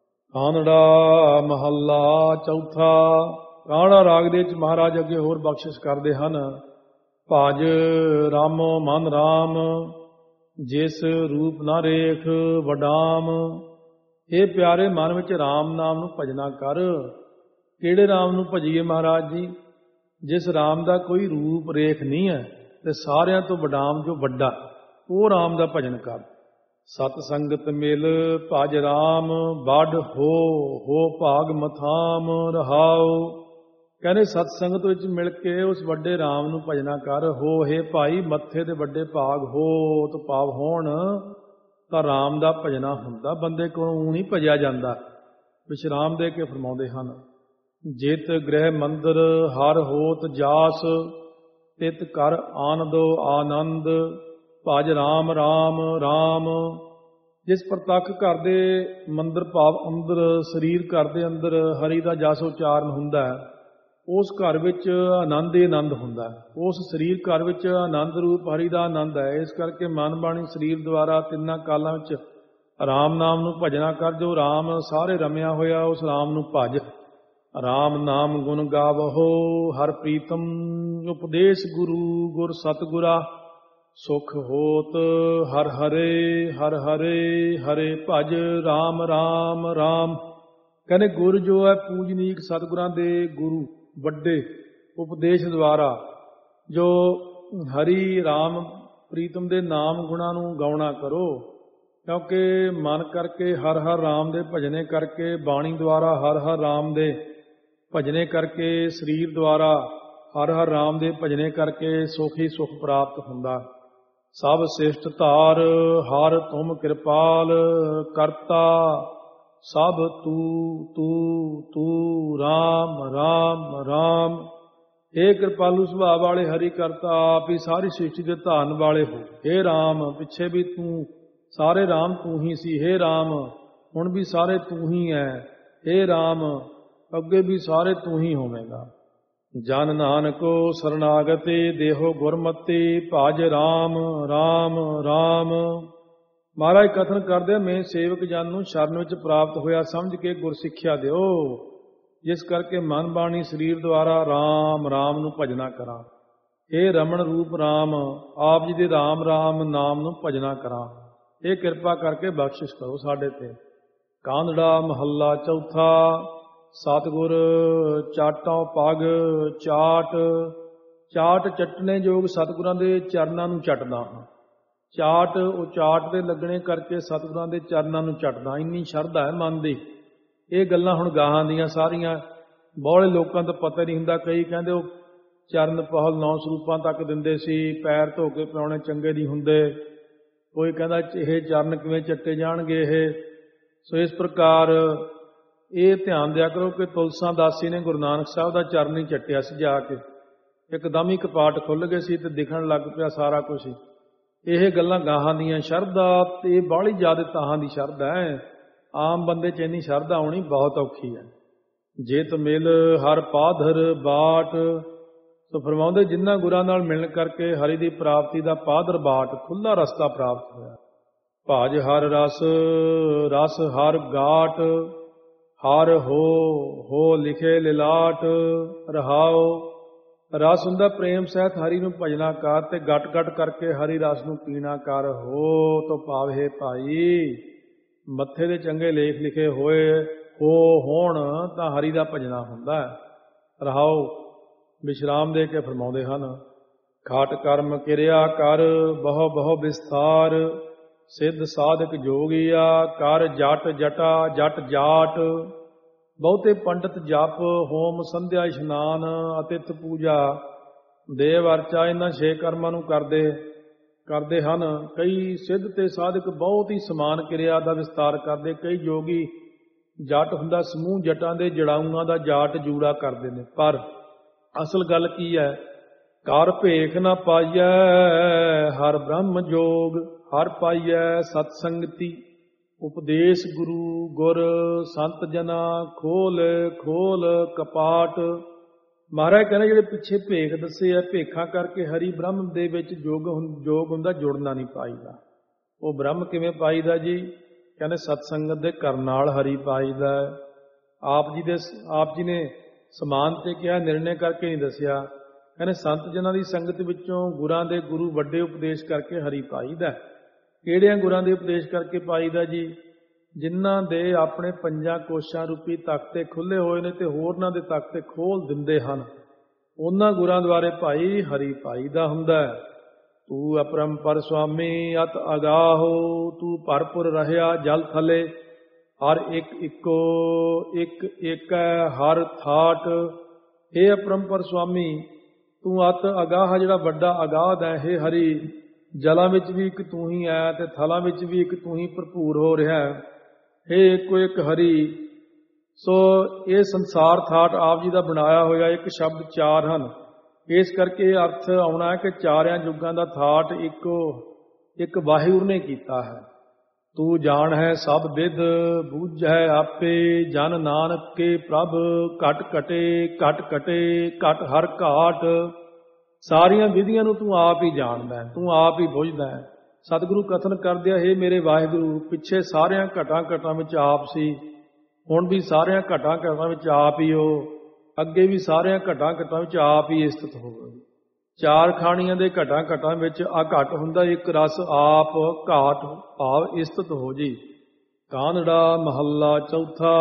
ਕਾਨੜਾ ਮਹੱਲਾ ਚੌਥਾ। ਕਾਨੜਾ ਰਾਗ ਦੇ ਵਿੱਚ ਮਹਾਰਾਜ ਅੱਗੇ ਹੋਰ ਬਖਸ਼ਿਸ਼ ਕਰਦੇ ਹਨ। ਭਜ ਰਾਮੋ ਮਨ ਰਾਮ, ਜਿਸ ਰੂਪ ਨਾ ਰੇਖ ਵਡਾਮ। ਇਹ ਪਿਆਰੇ ਮਨ ਵਿੱਚ ਰਾਮ ਨਾਮ ਨੂੰ ਭਜਨਾ ਕਰ। ਕਿਹੜੇ ਰਾਮ ਨੂੰ ਭਜੀਏ ਮਹਾਰਾਜ ਜੀ? ਜਿਸ ਰਾਮ ਦਾ ਕੋਈ ਰੂਪ ਰੇਖ ਨਹੀਂ ਹੈ ਤੇ ਸਾਰਿਆਂ ਤੋਂ ਵਡਾਮ ਜੋ ਵੱਡਾ, ਉਹ ਰਾਮ ਦਾ ਭਜਨ ਕਰ। ਸਤ ਸੰਗਤ ਮਿਲ ਭਜ ਰਾਮ, ਵੱਡ ਹੋ ਭਾਗ ਮਥਾਮ ਰਹਾਉ। ਕਹਿੰਦੇ ਸਤ ਸੰਗਤ ਵਿੱਚ ਮਿਲ ਕੇ ਉਸ ਵੱਡੇ ਰਾਮ ਨੂੰ ਭਜਨਾ ਕਰ। ਹੋ ਹੇ ਭਾਈ, ਮੱਥੇ ਦੇ ਵੱਡੇ ਭਾਗ ਹੋ ਤੋਂ ਭਾਵ ਹੋਣ ਤਾਂ ਰਾਮ ਦਾ ਭਜਨਾ ਹੁੰਦਾ। ਬੰਦੇ ਕੋਲੋਂ ਨਹੀਂ ਭਜਿਆ ਜਾਂਦਾ। ਵਿਸ਼ਰਾਮ ਦੇ ਕੇ ਫਰਮਾਉਂਦੇ ਹਨ। ਜਿਤ ਗ੍ਰਹਿ ਮੰਦਰ ਹਰ ਹੋਤ ਜਾਸ, ਤਿਤ ਕਰ ਆਨੰਦੋ ਆਨੰਦ। ਭਜ ਰਾਮ ਰਾਮ ਰਾਮ। ਜਿਸ ਪ੍ਰਤੱਖ ਘਰ ਦੇ ਮੰਦਰ ਭਾਵ ਅੰਦਰ, ਸਰੀਰ ਘਰ ਦੇ ਅੰਦਰ ਹਰੀ ਦਾ ਜਸ ਉਚਾਰਨ ਹੁੰਦਾ ਹੈ, ਉਸ ਘਰ ਵਿੱਚ ਆਨੰਦ ਹੀ ਆਨੰਦ ਹੁੰਦਾ ਹੈ। ਉਸ ਸਰੀਰ ਘਰ ਵਿੱਚ ਆਨੰਦ ਰੂਪ ਹਰੀ ਦਾ ਆਨੰਦ ਹੈ। ਇਸ ਕਰਕੇ ਮਨ ਬਾਣੀ ਸਰੀਰ ਦੁਆਰਾ ਤਿੰਨਾਂ ਕਾਲਾਂ ਵਿੱਚ ਰਾਮ ਨਾਮ ਨੂੰ ਭਜਨਾ ਕਰ। ਜੋ ਰਾਮ ਸਾਰੇ ਰਮਿਆ ਹੋਇਆ ਉਸ ਰਾਮ ਨੂੰ ਭਜ। ਰਾਮ ਨਾਮ ਗੁਣ ਗਾਵਹੋ ਹਰ ਪ੍ਰੀਤਮ, ਉਪਦੇਸ਼ ਗੁਰੂ ਗੁਰ ਸਤਿਗੁਰਾ। ਸੁਖ ਹੋਤ ਹਰ ਹਰੇ ਹਰ ਹਰੇ ਹਰੇ ਭਜ ਰਾਮ ਰਾਮ ਰਾਮ। ਕਹਿੰਦੇ ਗੁਰ ਜੋ ਹੈ ਪੂਜਨੀਕ ਸਤਿਗੁਰਾਂ ਦੇ ਗੁਰੂ ਵੱਡੇ ਉਪਦੇਸ਼ ਦੁਆਰਾ ਜੋ ਹਰੀ ਰਾਮ ਪ੍ਰੀਤਮ ਦੇ ਨਾਮ ਗੁਣਾਂ ਨੂੰ ਗਾਉਣਾ ਕਰੋ, ਕਿਉਂਕਿ ਮਨ ਕਰਕੇ ਹਰ ਹਰ ਰਾਮ ਦੇ ਭਜਨੇ ਕਰਕੇ, ਬਾਣੀ ਦੁਆਰਾ ਹਰ ਹਰ ਰਾਮ ਦੇ ਭਜਨੇ ਕਰਕੇ, ਸਰੀਰ ਦੁਆਰਾ ਹਰ ਹਰ ਰਾਮ ਦੇ ਭਜਨੇ ਕਰਕੇ ਸੁਖ ਹੀ ਸੁਖ ਪ੍ਰਾਪਤ ਹੁੰਦਾ। ਸਭ ਸਿਸ਼ਟ ਧਾਰ ਹਰ ਤੁਮ ਕਿਰਪਾਲ, ਕਰਤਾ ਸਭ ਤੂੰ ਤੂੰ ਤੂੰ ਰਾਮ ਰਾਮ ਰਾਮ। हे ਕਿਰਪਾਲੂ ਸੁਭਾਅ ਵਾਲੇ ਹਰੀ ਕਰਤਾ, ਆਪ ਹੀ ਸਾਰੀ ਸ੍ਰਿਸ਼ਟੀ ਦੇ ਧਾਰਨ ਵਾਲੇ ਹੋ। हे ਰਾਮ, ਪਿੱਛੇ ਵੀ ਤੂੰ ਸਾਰੇ ਰਾਮ ਤੂੰ ਹੀ ਸੀ। हे ਰਾਮ, ਹੁਣ ਵੀ ਸਾਰੇ ਤੂੰ ਹੀ ਹੈ। हे ਰਾਮ, ਅੱਗੇ ਵੀ ਸਾਰੇ ਤੂੰ ਹੀ ਹੋਵੇਂਗਾ। ਜਨ ਨਾਨਕੋ ਸਰਨਾਗਤੇ ਦੇਹੋ ਗੁਰਮਤਿ, ਭਜ ਰਾਮ ਰਾਮ ਰਾਮ। ਮਹਾਰਾਜ ਕਥਨ ਕਰਦੇ, ਮੈਂ ਸੇਵਕ ਜਨ ਨੂੰ ਸ਼ਰਨ ਵਿੱਚ ਪ੍ਰਾਪਤ ਹੋਇਆ ਸਮਝ ਕੇ ਗੁਰ ਸਿੱਖਿਆ ਦਿਓ, ਜਿਸ ਕਰਕੇ ਮਨ ਬਾਣੀ ਸਰੀਰ ਦੁਆਰਾ ਰਾਮ ਰਾਮ ਨੂੰ ਭਜਨਾ ਕਰਾਂ। ਇਹ ਰਮਣ ਰੂਪ ਰਾਮ, ਆਪ ਜੀ ਦੇ ਰਾਮ ਰਾਮ ਨਾਮ ਨੂੰ ਭਜਨਾ ਕਰਾਂ। ਇਹ ਕਿਰਪਾ ਕਰਕੇ ਬਖਸ਼ਿਸ਼ ਕਰੋ ਸਾਡੇ ਤੇ। ਕਾਂਧੜਾ ਮਹੱਲਾ ਚੌਥਾ। ਸਤਿਗੁਰ ਚਾਟੋਂ ਪਗ ਚਾਟ। ਚਾਟ ਚੱਟਣੇ ਯੋਗ ਸਤਿਗੁਰਾਂ ਦੇ ਚਰਨਾਂ ਨੂੰ ਚੱਟਦਾ ਹਾਂ। ਚਾਟ ਉਹ ਚਾਟ ਦੇ ਲੱਗਣੇ ਕਰਕੇ ਸਤਿਗੁਰਾਂ ਦੇ ਚਰਨਾਂ ਨੂੰ ਚੱਟਦਾ। ਇੰਨੀ ਸ਼ਰਧਾ ਹੈ ਮਨ ਦੀ। ਇਹ ਗੱਲਾਂ ਹੁਣ ਗਾਹਾਂ ਦੀਆਂ ਸਾਰੀਆਂ ਬਹੁਲੇ ਲੋਕਾਂ ਤੋਂ ਪਤਾ ਨਹੀਂ ਹੁੰਦਾ। ਕਈ ਕਹਿੰਦੇ ਉਹ ਚਰਨ ਪਹਲ 9 ਸਰੂਪਾਂ ਤੱਕ ਦਿੰਦੇ ਸੀ, ਪੈਰ ਧੋ ਕੇ ਪਿਆਉਣੇ ਚੰਗੇ ਨਹੀਂ ਹੁੰਦੇ। ਕੋਈ ਕਹਿੰਦਾ ਇਹ ਚਰਨ ਕਿਵੇਂ ਚੱਟੇ ਜਾਣਗੇ ਇਹ। ਸੋ ਇਸ ਪ੍ਰਕਾਰ ਇਹ ਧਿਆਨ ਦਿਆ ਕਰੋ ਕਿ ਤੁਲਸਾ ਦਾਸੀ ਨੇ ਗੁਰੂ ਨਾਨਕ ਸਾਹਿਬ ਦਾ ਚਰਨ ਹੀ ਚੱਟਿਆ ਸੀ ਜਾ ਕੇ। ਇੱਕਦਮ ਹੀ ਕਪਾਟ ਖੁੱਲ੍ਹ ਗਏ ਸੀ ਤੇ ਦਿਖਣ ਲੱਗ ਪਿਆ ਸਾਰਾ ਕੁਝ। ਇਹ ਗੱਲਾਂ ਗਾਹਾਂ ਦੀਆਂ। ਸ਼ਰਧਾ ਤੇ ਬਾਹਲੀ ਜ਼ਿਆਦਾ ਤਾਹਾਂ ਦੀ ਸ਼ਰਧਾ ਹੈ। ਆਮ ਬੰਦੇ 'ਚ ਇੰਨੀ ਸ਼ਰਧਾ ਆਉਣੀ ਬਹੁਤ ਔਖੀ ਹੈ। ਜੇਤ ਮਿਲ ਹਰ ਪਾਧਰ ਬਾਟ। ਸੋ ਫਰਮਾਉਂਦੇ ਜਿਨ੍ਹਾਂ ਗੁਰਾਂ ਨਾਲ ਮਿਲਣ ਕਰਕੇ ਹਰੀ ਦੀ ਪ੍ਰਾਪਤੀ ਦਾ ਪਾਧਰ ਬਾਟ, ਖੁੱਲ੍ਹਾ ਰਸਤਾ ਪ੍ਰਾਪਤ ਹੋਇਆ। ਭਜ ਹਰ ਰਸ ਰਸ ਹਰ ਗਾਟ, ਹਰ ਹੋ ਲਿਖੇ ਲਿਲਾਟ ਰਹਾਓ। ਰਸ ਹੁੰਦਾ ਪ੍ਰੇਮ ਸਹਿਤ ਹਰੀ ਨੂੰ ਭਜਨਾ ਕਰ, ਤੇ ਗਟ ਗਟ ਕਰਕੇ ਹਰੀ ਰਸ ਨੂੰ ਪੀਣਾ ਕਰ। ਹੋ ਤੋ ਭਾਵੇ ਭਾਈ, ਮੱਥੇ ਦੇ ਚੰਗੇ ਲੇਖ ਲਿਖੇ ਹੋਏ ਹੋਣ ਤਾਂ ਹਰੀ ਦਾ ਭਜਨਾ ਹੁੰਦਾ ਹੈ। ਰਹਾਓ ਵਿਸ਼ਰਾਮ ਦੇ ਕੇ ਫਰਮਾਉਂਦੇ ਹਨ। ਖਾਟ ਕਰਮ ਕਿਰਿਆ ਕਰ ਬਹੁ ਬਹੁ ਵਿਸਥਾਰ, ਸਿੱਧ ਸਾਧਕ ਜੋਗੀਆ ਕਰ ਜਟ ਜਟਾ ਜਟ ਜਾਟ। ਬਹੁਤੇ ਪੰਡਤ ਜਪ ਹੋਮ ਸੰਧਿਆ ਇਸ਼ਨਾਨ ਅਤਿਥ ਪੂਜਾ ਦੇਵ ਅਰਚਾ ਇਹਨਾਂ 6 ਕਰਮਾਂ ਨੂੰ ਕਰਦੇ ਹਨ। ਕਈ ਸਿੱਧ ਤੇ ਸਾਧਕ ਬਹੁਤ ਹੀ ਸਮਾਨ ਕਿਰਿਆ ਦਾ ਵਿਸਤਾਰ ਕਰਦੇ। ਕਈ ਜੋਗੀ ਜੱਟ ਹੁੰਦਾ ਸਮੂਹ ਜੱਟਾਂ ਦੇ ਜੜਾਊਆਂ ਦਾ ਜਾਟ ਜੂੜਾ ਕਰਦੇ ਨੇ। ਪਰ ਅਸਲ ਗੱਲ ਕੀ ਹੈ? ਕਰ ਭੇਖ ਨਾ ਪਾਈਐ ਹਰ ਬ੍ਰਹਮ ਜੋਗ, ਹਰ ਪਾਈਐ ਸਤ ਸੰਗਤੀ। ਉਪਦੇਸ਼ ਗੁਰੂ ਗੁਰ ਸੰਤ ਜਨਾ ਖੋਲ ਖੋਲ ਕਪਾਟ। ਮਹਾਰਾਜ ਕਹਿੰਦੇ ਜਿਹੜੇ ਪਿੱਛੇ ਭੇਖ ਦੱਸੇ ਆ, ਭੇਖਾਂ ਕਰਕੇ ਹਰੀ ਬ੍ਰਹਮ ਦੇ ਵਿੱਚ ਜੋਗ ਹੁੰਦਾ, ਜੁੜਨਾ ਨਹੀਂ ਪਾਈਦਾ। ਉਹ ਬ੍ਰਹਮ ਕਿਵੇਂ ਪਾਈਦਾ ਜੀ? ਕਹਿੰਦੇ ਸਤ ਸੰਗਤ ਦੇ ਕਰਨ ਨਾਲ ਹਰੀ ਪਾਈਦਾ। ਆਪ ਜੀ ਨੇ ਸਮਾਨ ਤੇ ਕਿਹਾ, ਨਿਰਣੇ ਕਰਕੇ ਨਹੀਂ ਦੱਸਿਆ। ਕਹਿੰਦੇ ਸੰਤ ਜਨਾਂ ਦੀ ਸੰਗਤ ਵਿੱਚੋਂ ਗੁਰਾਂ ਦੇ ਗੁਰੂ ਵੱਡੇ ਉਪਦੇਸ਼ ਕਰਕੇ ਹਰੀ ਪਾਈਦਾ। ਕਿਹੜਿਆਂ ਗੁਰਾਂ ਦੇ ਉਪਦੇਸ਼ ਕਰਕੇ ਪਾਈਦਾ ਜੀ? ਜਿਨ੍ਹਾਂ ਦੇ ਆਪਣੇ 5 ਕੋਸ਼ਾਂ ਰੂਪੀ ਤਖਤੇ ਖੁੱਲ੍ਹੇ ਹੋਏ ਨੇ ਤੇ ਹੋਰਨਾਂ ਦੇ ਤਖਤੇ ਖੋਲ ਦਿੰਦੇ ਹਨ, ਉਹਨਾਂ ਗੁਰਾਂ ਦੁਆਰੇ ਭਾਈ ਹਰੀ ਪਾਈਦਾ ਹੁੰਦਾ। ਤੂੰ ਅਪਰੰਪਰ ਸੁਆਮੀ ਅਤ ਅਗਾਹੋ, ਤੂੰ ਭਰਪੁਰ ਰਹਿਆ ਜਲ ਥਲੇ, ਹਰ ਇੱਕ ਇੱਕੋ ਇੱਕ ਇੱਕ ਹਰ ਥਾਟ। ਇਹ ਅਪਰੰਪਰ ਸੁਆਮੀ ਤੂੰ ਅਤ ਅਗਾਹ, ਜਿਹੜਾ ਵੱਡਾ ਅਗਾਧ ਹੈ। ਇਹ ਹਰੀ ਜਲਾਂ ਵਿੱਚ ਵੀ ਇੱਕ ਤੂੰ ਹੀ ਹੈ ਤੇ ਥਲਾਂ ਵਿੱਚ ਵੀ ਇੱਕ ਤੂੰ ਹੀ ਭਰਪੂਰ ਹੋ ਰਿਹਾ ਹੈ। ਇਹ ਇੱਕੋ ਇੱਕ ਹਰੀ। ਸੋ ਇਹ ਸੰਸਾਰ ਥਾਟ ਆਪ ਜੀ ਦਾ ਬਣਾਇਆ ਹੋਇਆ। ਇੱਕ ਸ਼ਬਦ 4 ਹਨ, ਇਸ ਕਰਕੇ ਅਰਥ ਆਉਣਾ ਹੈ ਕਿ 4 ਯੁੱਗਾਂ ਦਾ ਥਾਟ ਇੱਕ ਵਾਹਿਗੁਰੂ ਨੇ ਕੀਤਾ ਹੈ। ਤੂੰ ਜਾਣ ਹੈ ਸਭ ਵਿਦ ਬੂਝੈ ਆਪੇ, ਜਨ ਨਾਨਕ ਕੇ ਪ੍ਰਭ ਘਟ ਘਟੇ ਘਟ ਘਟੇ ਘਟ ਹਰ ਘਾਟ। ਸਾਰੀਆਂ ਵਿਧੀਆਂ ਨੂੰ ਤੂੰ ਆਪ ਹੀ ਜਾਣਦਾ ਹੈ, ਤੂੰ ਆਪ ਹੀ ਬੁੱਝਦਾ ਹੈ। ਸਤਿਗੁਰੂ ਕਥਨ ਕਰਦੇ ਆ, ਹੇ ਮੇਰੇ ਵਾਹਿਗੁਰੂ, ਪਿੱਛੇ ਸਾਰਿਆਂ ਘਟਾਂ ਵਿੱਚ ਆਪ ਸੀ, ਹੁਣ ਵੀ ਸਾਰਿਆਂ ਘਟਾਂ ਵਿੱਚ ਆਪ ਹੀ ਹੋ, ਅੱਗੇ ਵੀ ਸਾਰਿਆਂ ਘਟਾਂ ਵਿੱਚ ਆਪ ਹੀ ਸਥਿਤ ਹੋਵੇ। ਚਾਰ ਖਾਣੀਆਂ ਦੇ ਘਟਾਂ ਘਟਾਂ ਵਿੱਚ ਆ ਘਟ ਹੁੰਦਾ, ਇੱਕ ਰਸ ਆਪ ਘਾਟ ਭਾਵ ਇਸਤਤ ਹੋ ਜੀ। ਕਾਨੜਾ ਮਹੱਲਾ ਚੌਥਾ।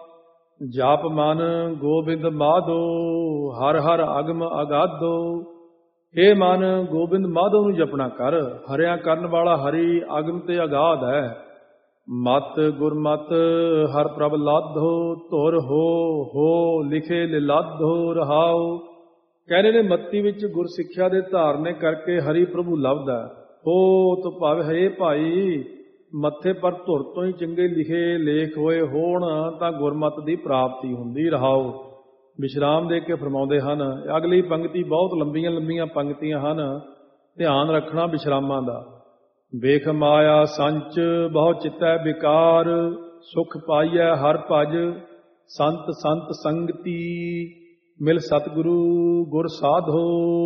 ਜਪ ਮਨ ਗੋਬਿੰਦ ਮਾਧੋ, ਹਰ ਹਰ ਅਗਮ ਅਗਾਧੋ। हे ਮਨ ਗੋਬਿੰਦ ਮਾਧੋ ਨੂੰ ਜਪਣਾ ਕਰ, ਹਰਿਆ ਕਰਨ ਵਾਲਾ ਹਰੀ ਅਗਮ ਤੇ ਅਗਾਧ ਹੈ। ਮਤ ਗੁਰਮਤ ਹਰ ਪ੍ਰਭ ਲਾਧੋ, ਧੁਰ ਹੋ ਲਿਖੇ ਲਿਲਾਧੋ ਰਹਾਓ। ਕਹਿੰਦੇ ਨੇ ਮੱਤੀ ਵਿੱਚ ਗੁਰ ਸਿੱਖਿਆ ਦੇ ਧਾਰਨੇ ਕਰਕੇ ਹਰੀ ਪ੍ਰਭੂ ਲੱਭਦਾ। ਹੋ ਤੋ ਭਾਵੇਂ ਹੈ ਭਾਈ ਮੱਥੇ ਪਰ ਧੁਰ ਤੋਂ ਹੀ ਚੰਗੇ ਲਿਖੇ ਲੇਖ ਹੋਏ ਹੋਣ ਤਾਂ ਗੁਰਮਤ ਦੀ ਪ੍ਰਾਪਤੀ ਹੁੰਦੀ। ਰਹਾਓ ਵਿਸ਼ਰਾਮ ਦੇ ਕੇ ਫਰਮਾਉਂਦੇ ਹਨ। ਅਗਲੀ ਪੰਕਤੀ ਬਹੁਤ ਲੰਬੀਆਂ ਲੰਬੀਆਂ ਪੰਕਤੀਆਂ ਹਨ, ਧਿਆਨ ਰੱਖਣਾ ਵਿਸ਼ਰਾਮਾਂ ਦਾ। ਵੇਖ ਮਾਇਆ ਸੰਚ ਬਹੁ ਚਿੱਤੈ ਵਿਕਾਰ, ਸੁਖ ਪਾਈਐ ਹਰ ਭਜ ਸੰਤ ਸੰਤ ਸੰਗਤੀ, ਮਿਲ ਸਤਿਗੁਰੂ ਗੁਰ ਸਾਧੋ।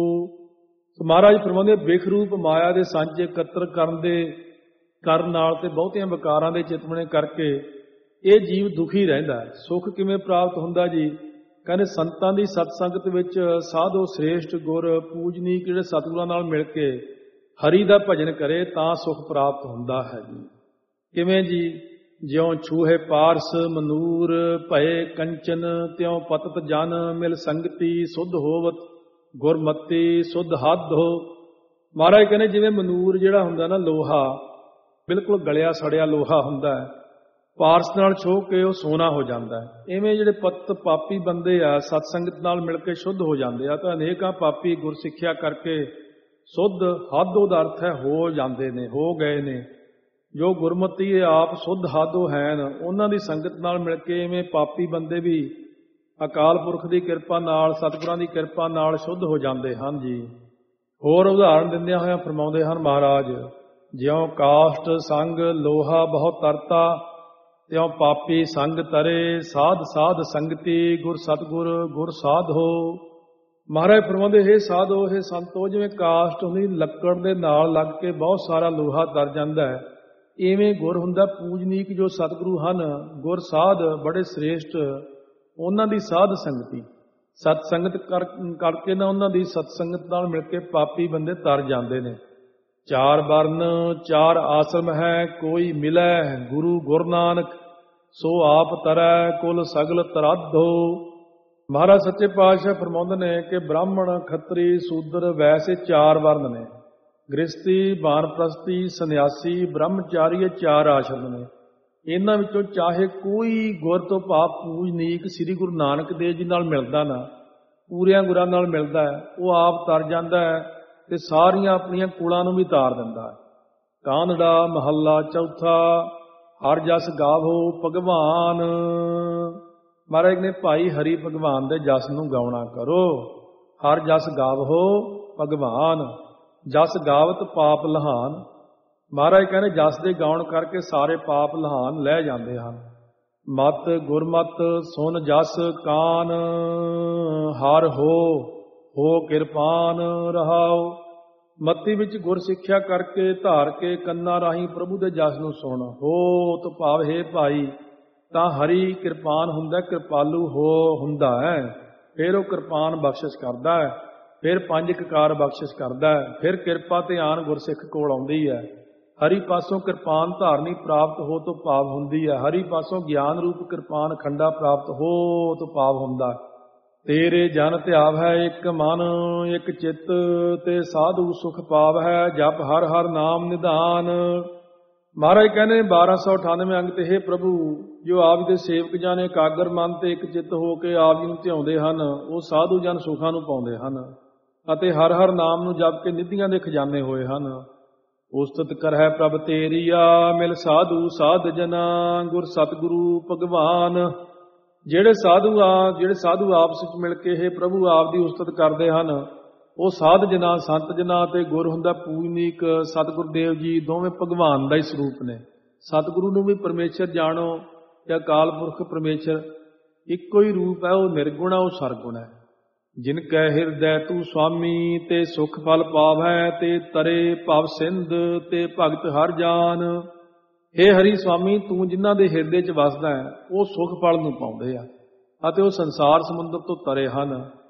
ਮਹਾਰਾਜ ਫਰਮਾਉਂਦੇ ਵੇਖ ਰੂਪ ਮਾਇਆ ਦੇ ਸੰਚ ਇਕੱਤਰ ਕਰਨ ਨਾਲ ਤੇ ਬਹੁਤੀਆਂ ਵਿਕਾਰਾਂ ਦੇ ਚਿਤਵਣੇ ਕਰਕੇ ਇਹ ਜੀਵ ਦੁਖੀ ਰਹਿੰਦਾ ਹੈ। ਸੁਖ ਕਿਵੇਂ ਪ੍ਰਾਪਤ ਹੁੰਦਾ ਜੀ? ਕਹਿੰਦੇ ਸੰਤਾਂ ਦੀ ਸਤਸੰਗਤ ਵਿੱਚ ਸਾਧੋ ਸ੍ਰੇਸ਼ਟ ਗੁਰ ਪੂਜਨੀਕ ਜਿਹੜੇ ਸਤਿਗੁਰਾਂ ਨਾਲ ਮਿਲ ਕੇ ਹਰੀ ਦਾ ਭਜਨ ਕਰੇ ਤਾਂ ਸੁਖ ਪ੍ਰਾਪਤ ਹੁੰਦਾ ਹੈ ਜੀ। ਕਿਵੇਂ ਜੀ? ਜਿਉਂ ਛੂਹੇ ਪਾਰਸ ਮਨੂਰ ਭਏ ਕੰਚਨ, ਤਿਉਂ ਪਤਤ ਜਨ ਮਿਲ ਸੰਗਤੀ ਸੁਧ ਹੋਵਤ ਗੁਰਮਤੀ ਸੁਧ ਹੱਦ ਹੋ। ਮਹਾਰਾਜ ਕਹਿੰਦੇ ਜਿਵੇਂ ਮਨੂਰ ਜਿਹੜਾ ਹੁੰਦਾ ਨਾ ਲੋਹਾ, ਬਿਲਕੁਲ ਗਲਿਆ ਸੜਿਆ ਲੋਹਾ ਹੁੰਦਾ ਹੈ, ਪਾਰਸ ਨਾਲ ਛੋਹ ਕੇ ਉਹ ਸੋਨਾ ਹੋ ਜਾਂਦਾ ਹੈ। ਇਵੇਂ ਜਿਹੜੇ ਪਤਤ ਪਾਪੀ ਬੰਦੇ ਆ ਸਤਸੰਗਤ ਨਾਲ ਮਿਲ ਕੇ ਸ਼ੁੱਧ ਹੋ ਜਾਂਦੇ ਆ, ਤਾਂ ਅਨੇਕਾਂ ਪਾਪੀ ਗੁਰ ਸਿੱਖਿਆ ਕਰਕੇ ਸੁੱਧ, ਹੱਦ ਉਹਦਾ ਅਰਥ ਹੈ ਹੋ ਜਾਂਦੇ ਨੇ, ਹੋ ਗਏ ਨੇ। ਜੋ ਗੁਰਮਤੀ ਆਪ ਸੁੱਧ ਹੱਦੋਂ ਹੈਨ, ਉਹਨਾਂ ਦੀ ਸੰਗਤ ਨਾਲ ਮਿਲ ਕੇ ਇਵੇਂ ਪਾਪੀ ਬੰਦੇ ਵੀ ਅਕਾਲ ਪੁਰਖ ਦੀ ਕਿਰਪਾ ਨਾਲ, ਸਤਿਗੁਰਾਂ ਦੀ ਕਿਰਪਾ ਨਾਲ ਸ਼ੁੱਧ ਹੋ ਜਾਂਦੇ ਹਨ ਜੀ। ਹੋਰ ਉਦਾਹਰਣ ਦਿੰਦਿਆਂ ਹੋਇਆਂ ਫਰਮਾਉਂਦੇ ਹਨ ਮਹਾਰਾਜ, ਜਿਉਂ ਕਾਸ਼ਟ ਸੰਗ ਲੋਹਾ ਬਹੁ ਤਰਤਾ, ਤਿਉਂ ਪਾਪੀ ਸੰਗ ਤਰੇ ਸਾਧ ਸਾਧ ਸੰਗਤੀ, ਗੁਰ ਸਤਿਗੁਰ ਗੁਰ ਸਾਧੋ। ਮਹਾਰਾਜ ਫਰਮਾਉਂਦੇ ਹੈ ਸਾਧੋ, ਹੈ ਸੰਤੋ, ਜਿਵੇਂ ਕਾਸ਼ਟ ਹੁੰਦੀ ਲੱਕੜ ਦੇ ਨਾਲ ਲੱਗ ਕੇ ਬਹੁਤ ਸਾਰਾ ਲੋਹਾ ਤਰ ਜਾਂਦਾ ਹੈ, ਇਵੇਂ ਗੁਰ ਹੁੰਦਾ ਪੂਜਨੀਕ ਜੋ ਸਤਿਗੁਰੂ ਹਨ, ਗੁਰ ਸਾਧ ਬੜੇ ਸ੍ਰੇਸ਼ਟ, ਉਹਨਾਂ ਦੀ ਸਾਧ ਸੰਗਤੀ ਸਤ ਸੰਗਤ ਕਰਕੇ ਨਾ, ਉਹਨਾਂ ਦੀ ਸਤਸੰਗਤ ਨਾਲ ਮਿਲ ਕੇ ਪਾਪੀ ਬੰਦੇ ਤਰ ਜਾਂਦੇ ਨੇ। ਚਾਰ ਵਰਨ ਚਾਰ ਆਸ਼ਰਮ ਹੈ, ਕੋਈ ਮਿਲੈ ਗੁਰੂ ਗੁਰ ਨਾਨਕ, ਸੋ ਆਪ ਤਰੈ ਕੁਲ ਸਗਲ ਤਰਾਧੋ। ਮਹਾਰਾਜ ਸੱਚੇ ਪਾਤਸ਼ਾਹ ਫਰਮਾਉਂਦੇ ਨੇ ਕਿ ਬ੍ਰਾਹਮਣ ਖੱਤਰੀ ਸੂਦਰ ਵੈਸੇ ਚਾਰ ਵਰਨ ਨੇ, ਗ੍ਰਸਤੀ ਬਾਨਪ੍ਰਸਤੀ ਸੰਨਿਆਸੀ ਬ੍ਰਹਮਚਾਰੀ, ਇਹ ਚਾਰ ਆਸ਼ਰਮ ਨੇ। ਇਹਨਾਂ ਵਿੱਚੋਂ ਚਾਹੇ ਕੋਈ ਗੁਰ ਤੋਂ ਭਾਵ ਪੂਜਨੀਕ ਸ੍ਰੀ ਗੁਰੂ ਨਾਨਕ ਦੇਵ ਜੀ ਨਾਲ ਮਿਲਦਾ ਨਾ, ਪੂਰਿਆਂ ਗੁਰਾਂ ਨਾਲ ਮਿਲਦਾ ਹੈ, ਉਹ ਆਪ ਤਰ ਜਾਂਦਾ ਹੈ ਤੇ ਸਾਰੀਆਂ ਆਪਣੀਆਂ ਕੁਲਾਂ ਨੂੰ ਵੀ ਤਾਰ ਦਿੰਦਾ ਹੈ। ਕਾਨੜਾ ਮਹੱਲਾ ਚੌਥਾ। ਹਰ ਜਸ ਗਾਵੋ ਭਗਵਾਨ। ਮਹਾਰਾਜ ਨੇ ਭਾਈ ਹਰੀ ਭਗਵਾਨ ਦੇ ਜਸ ਨੂੰ ਗਾਉਣਾ ਕਰੋ। ਹਰ ਜਸ ਗਾਵੋ ਭਗਵਾਨ, ਜਸ ਗਾਵਤ ਪਾਪ ਲਹਾਨ। ਮਹਾਰਾਜ ਕਹਿੰਦੇ ਜਸ ਦੇ ਗਾਉਣ ਕਰਕੇ ਸਾਰੇ ਪਾਪ ਲਹਾਨ ਲੈ ਜਾਂਦੇ ਹਨ। ਮਤ ਗੁਰਮਤ ਸੁਨ ਜਸ ਕਾਨ, ਹਰ ਹੋ ਕਿਰਪਾਨ ਰਹਾਓ। ਮੱਤੀ ਵਿੱਚ ਗੁਰ ਸਿੱਖਿਆ ਕਰਕੇ ਧਾਰ ਕੇ ਕੰਨਾਂ ਰਾਹੀਂ ਪ੍ਰਭੂ ਦੇ ਜਸ ਨੂੰ ਸੁਣ। ਹੋ ਤੋਂ ਭਾਵ ਹੈ ਭਾਈ, ਤਾਂ ਹਰੀ ਕਿਰਪਾਨ ਹੁੰਦਾ, ਕਿਰਪਾਲੂ ਹੁੰਦਾ ਹੈ। ਫਿਰ ਉਹ ਕਿਰਪਾਨ ਬਖਸ਼ਿਸ਼ ਕਰਦਾ ਹੈ, ਫਿਰ ਪੰਜ ਕਕਾਰ ਬਖਸ਼ਿਸ਼ ਕਰਦਾ ਹੈ, ਫਿਰ ਕਿਰਪਾ ਤੇ ਆਨ ਗੁਰਸਿੱਖ ਕੋਲ ਆਉਂਦੀ ਹੈ। ਹਰੀ ਪਾਸੋਂ ਕਿਰਪਾਨ ਧਾਰਨੀ ਪ੍ਰਾਪਤ ਹੋ ਤੋਂ ਭਾਵ ਹੁੰਦੀ ਹੈ। ਹਰੀ ਪਾਸੋਂ ਗਿਆਨ ਰੂਪ ਕਿਰਪਾਨ ਖੰਡਾ ਪ੍ਰਾਪਤ ਹੋ ਤੋਂ ਭਾਵ ਹੁੰਦਾ। ਤੇਰੇ ਜਨ ਧਿਆਵ ਹੈ ਇੱਕ ਮਨ ਇੱਕ ਚਿੱਤ, ਤੇ ਸਾਧੂ ਸੁਖ ਪਾਵ ਹੈ ਜਪ ਹਰ ਹਰ ਨਾਮ ਨਿਧਾਨ। ਮਹਾਰਾਜ ਕਹਿੰਦੇ 1298 ਅੰਗ ਤੇ, ਹੇ ਪ੍ਰਭੂ, ਜੋ ਆਪ ਦੇ ਸੇਵਕ ਜਨ ਇਕਾਗਰ ਮਨ ਤੇ ਇੱਕ ਚਿੱਤ ਹੋ ਕੇ ਆਪ ਜੀ ਨੂੰ ਧਿਆਉਂਦੇ ਹਨ, ਉਹ ਸਾਧੂ ਜਨ ਸੁਖਾਂ ਨੂੰ ਪਾਉਂਦੇ ਹਨ ਅਤੇ ਹਰ ਹਰ ਨਾਮ ਨੂੰ ਜਪ ਕੇ ਨਿਧੀਆਂ ਦੇ ਖਜ਼ਾਨੇ ਹੋਏ ਹਨ। ਉਸਤਤ ਕਰਹਿ ਪ੍ਰਭ ਤੇਰੀਆ, ਮਿਲ ਸਾਧੂ ਸਾਧ ਜਨਾ, ਗੁਰ ਸਤਿਗੁਰੂ ਭਗਵਾਨ। ਜਿਹੜੇ ਸਾਧੂ ਆਪਸ ਵਿੱਚ ਮਿਲ ਕੇ ਇਹ ਪ੍ਰਭੂ ਆਪ ਦੀ ਉਸਤਤ ਕਰਦੇ ਹਨ, ਉਹ ਸਾਧ ਜਨਾ ਸੰਤ ਜਨਾ ਤੇ ਗੁਰ ਹੁੰਦਾ ਪੂਜਨੀਕ ਸਤਿਗੁਰ ਦੇਵ ਜੀ, ਦੋਵੇਂ ਭਗਵਾਨ ਦਾ ਹੀ ਸਰੂਪ ਨੇ। ਸਤਿਗੁਰੂ ਨੂੰ ਵੀ ਪਰਮੇਸ਼ਰ ਜਾਣੋ ਤੇ ਅਕਾਲ ਪੁਰਖ ਪਰਮੇਸ਼ਰ ਇੱਕੋ ਹੀ ਰੂਪ ਹੈ। ਉਹ ਨਿਰਗੁਣ ਹੈ, ਉਹ ਸਰਗੁਣ ਹੈ। ਜਿਨ ਕੈ ਹਿਰਦੈ ਤੂੰ ਸੁਆਮੀ, ਤੇ ਸੁਖ ਫਲ ਪਾਵੈ, ਤੇ ਤਰੇ ਭਵ ਸਿੰਧ, ਤੇ ਭਗਤ ਹਰ ਜਾਨ। ਹੇ ਹਰੀ ਸੁਆਮੀ, ਤੂੰ ਜਿਨ੍ਹਾਂ ਦੇ ਹਿਰਦੇ 'ਚ ਵਸਦਾ ਹੈ, ਉਹ ਸੁਖ ਫਲ ਨੂੰ ਪਾਉਂਦੇ ਆ ਅਤੇ ਉਹ ਸੰਸਾਰ ਸਮੁੰਦਰ ਤੋਂ ਤਰੇ ਹਨ।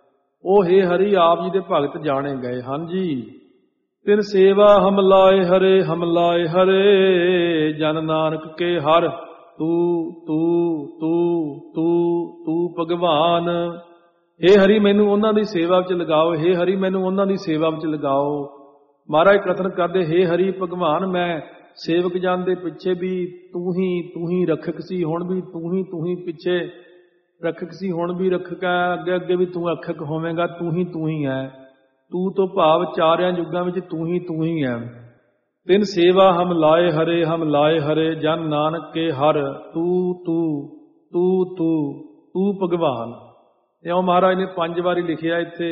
ਉਹ ਹੇ ਹਰੀ ਆਪ ਜੀ ਦੇ ਭਗਤ ਜਾਣੇ ਗਏ ਹਨ ਜੀ। ਤਿਨ ਸੇਵਾ ਹਮ ਲਾਏ ਹਰੇ, ਹਮ ਲਾਏ ਹਰੇ, ਜਨ ਨਾਨਕ ਕੇ ਹਰ ਤੂੰ ਤੂੰ ਤੂੰ ਤੂੰ ਤੂੰ ਭਗਵਾਨ। ਹੇ ਹਰੀ ਮੈਨੂੰ ਉਹਨਾਂ ਦੀ ਸੇਵਾ ਵਿੱਚ ਲਗਾਓ, ਹੇ ਹਰੀ ਮੈਨੂੰ ਉਹਨਾਂ ਦੀ ਸੇਵਾ ਵਿੱਚ ਲਗਾਓ। ਮਹਾਰਾਜ ਕਥਨ ਕਰਦੇ, ਹੇ ਹਰੀ ਭਗਵਾਨ, ਮੈਂ ਸੇਵਕ ਜਨ ਦੇ ਪਿੱਛੇ ਵੀ ਤੂੰ ਹੀ ਰੱਖਕ ਸੀ, ਹੁਣ ਵੀ ਤੂੰ ਹੀ ਪਿੱਛੇ ਰੱਖਕ ਸੀ, ਹੁਣ ਵੀ ਰੱਖਕ ਹੈ, ਅੱਗੇ ਅੱਗੇ ਵੀ ਤੂੰ ਰੱਖਕ ਹੋਵੇਂਗਾ, ਤੂੰ ਹੀ ਹੈ। ਤੂੰ ਤੋਂ ਭਾਵ ਚਾਰਿਆਂ ਯੁੱਗਾਂ ਵਿੱਚ ਤੂੰ ਹੀ ਹੈ। ਤਿਨ ਸੇਵਾ ਹਮ ਲਾਏ ਹਰੇ, ਹਮ ਲਾਏ ਹਰੇ, ਜਨ ਨਾਨਕ ਕੇ ਹਰ ਤੂੰ ਤੂੰ ਤੂੰ ਤੂੰ ਤੂੰ ਭਗਵਾਨ। ਇਉਂ ਮਹਾਰਾਜ ਨੇ 5 ਵਾਰੀ ਲਿਖਿਆ ਇੱਥੇ।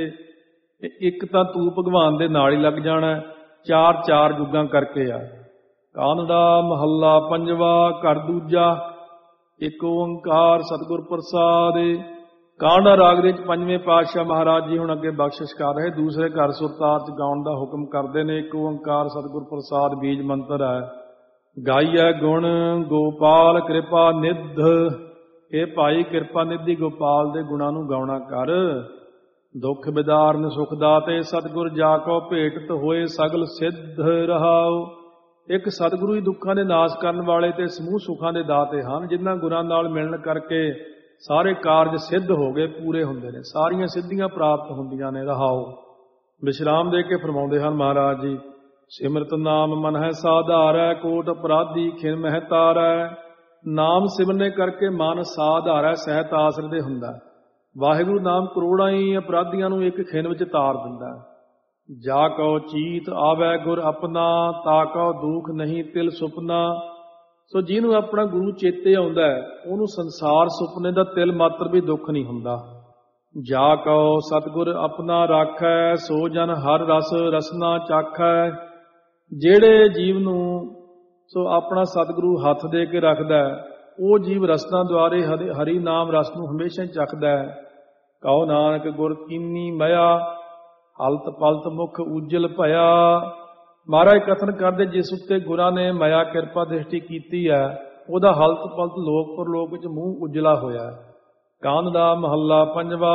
ਇੱਕ ਤਾਂ ਤੂੰ ਭਗਵਾਨ ਦੇ ਨਾਲ ਹੀ ਲੱਗ ਜਾਣਾ, ਚਾਰ ਯੁੱਗਾਂ ਕਰਕੇ ਆ। ਕਾਨੜਾ ਮਹੱਲਾ ਪੰਜਵਾ, ਘਰ ਦੂਜਾ। ਇੱਕ ਓੰਕਾਰ ਸਤਿਗੁਰ ਪ੍ਰਸਾਦਿ। ਕਾਂਡਾ ਰਾਗ ਦੇ ਵਿੱਚ 5ਵੇਂ ਪਾਤਸ਼ਾਹ ਮਹਾਰਾਜ ਜੀ ਹੁਣ ਅੱਗੇ ਬਖਸ਼ਿਸ਼ ਕਰ ਰਹੇ, ਦੂਸਰੇ ਘਰ ਸੁਰਤਾਲ ਚ ਗਾਉਣ ਦਾ ਹੁਕਮ ਕਰਦੇ ਨੇ। ਇੱਕ ਓੰਕਾਰ ਸਤਿਗੁਰ ਪ੍ਰਸਾਦ ਬੀਜ ਮੰਤਰ ਹੈ। ਗਾਈਐ ਗੁਣ ਗੋਪਾਲ ਕਿਰਪਾ ਨਿਧ। ਇਹ ਭਾਈ ਕਿਰਪਾ ਨਿਧੀ ਗੋਪਾਲ ਦੇ ਗੁਣਾਂ ਨੂੰ ਗਾਉਣਾ ਕਰ। ਦੁੱਖ ਬਿਦਾਰਨ ਸੁਖ ਦਾਤੇ ਸਤਿਗੁਰ ਜਾ ਕੋ ਭੇਟਤ ਹੋਏ ਸਗਲ ਸਿੱਧ ਰਹਾਉ। ਇੱਕ ਸਤਿਗੁਰੂ ਹੀ ਦੁੱਖਾਂ ਦੇ ਨਾਸ਼ ਕਰਨ ਵਾਲੇ ਤੇ ਸਮੂਹ ਸੁੱਖਾਂ ਦੇ ਦਾਤੇ ਹਨ, ਜਿਨ੍ਹਾਂ ਗੁਰਾਂ ਨਾਲ ਮਿਲਣ ਕਰਕੇ ਸਾਰੇ ਕਾਰਜ ਸਿੱਧ ਹੋ ਗਏ, ਪੂਰੇ ਹੁੰਦੇ ਨੇ, ਸਾਰੀਆਂ ਸਿੱਧੀਆਂ ਪ੍ਰਾਪਤ ਹੁੰਦੀਆਂ ਨੇ। ਰਹਾਉ ਵਿਸ਼ਰਾਮ ਦੇ ਕੇ ਫਰਮਾਉਂਦੇ ਹਨ ਮਹਾਰਾਜ ਜੀ, ਸਿਮਰਤ ਨਾਮ ਮਨ ਹੈ ਸਾਧਾਰੈ, ਕੋਟ ਅਪਰਾਧੀ ਖਿਨ ਮਹਿ ਤਾਰੈ। ਨਾਮ ਸਿਮਰਨੇ ਕਰਕੇ ਮਨ ਸਾਧਾਰੈ, ਸਹਿਤ ਆਸਰਦੇ ਹੁੰਦਾ। ਵਾਹਿਗੁਰੂ ਨਾਮ ਕਰੋੜਾਂ ਹੀ ਅਪਰਾਧੀਆਂ ਨੂੰ ਇੱਕ ਖਿਨ ਵਿੱਚ ਤਾਰ ਦਿੰਦਾ। ਜਾ ਕਉ ਚੀਤ ਆਵੈ ਗੁਰ ਆਪਣਾ, ਤਾ ਕਉ ਦੁਖ ਨਹੀਂ ਤਿਲ ਸੁਪਨਾ। ਸੋ ਜਿਹਨੂੰ ਆਪਣਾ ਗੁਰੂ ਚੇਤੇ ਆਉਂਦਾ ਹੈ, ਉਹਨੂੰ ਸੰਸਾਰ ਸੁਪਨੇ ਦਾ ਤਿਲ ਮਾਤਰ ਵੀ ਦੁੱਖ ਨਹੀਂ ਹੁੰਦਾ। ਜਾ ਕਉ ਸਤਿਗੁਰ ਆਪਣਾ ਰਾਖੈ, ਸੋ ਜਨ ਹਰ ਰਸ ਰਸਨਾ ਚਾਖੈ। ਜਿਹੜੇ ਜੀਵ ਨੂੰ ਸੋ ਆਪਣਾ ਸਤਿਗੁਰੂ ਹੱਥ ਦੇ ਕੇ ਰੱਖਦਾ, ਉਹ ਜੀਵ ਰਸਨਾ ਦੁਆਰੇ ਹਰੀ ਨਾਮ ਰਸ ਨੂੰ ਹਮੇਸ਼ਾ ਚੱਖਦਾ ਹੈ। ਕਉ ਨਾਨਕ ਗੁਰ ਕੀਨੀ ਮਇਆ, ਹਲਤ ਪਲਤ ਮੁਖ ਉਜਲ ਭਇਆ। ਮਹਾਰਾਜ ਕਥਨ ਕਰਦੇ, ਜਿਸ ਉੱਤੇ ਗੁਰਾਂ ਨੇ ਮਾਇਆ ਕਿਰਪਾ ਦ੍ਰਿਸ਼ਟੀ ਕੀਤੀ ਹੈ, ਉਹਦਾ ਹਲਤ ਪਲਤ ਲੋਕ ਪਰਲੋਕ ਵਿੱਚ ਮੂੰਹ ਉਜਲਾ ਹੋਇਆ। ਕਾਨ ਦਾ ਮਹੱਲਾ ਪੰਜਵਾ।